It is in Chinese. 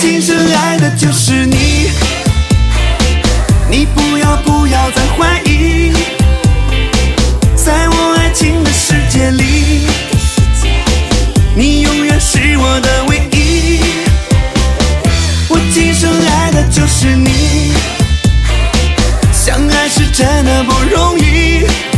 今生爱的就是你，你不要再怀疑，在我爱情的世界里，你永远是我的唯一。我今生爱的就是你，相爱是真的不容易。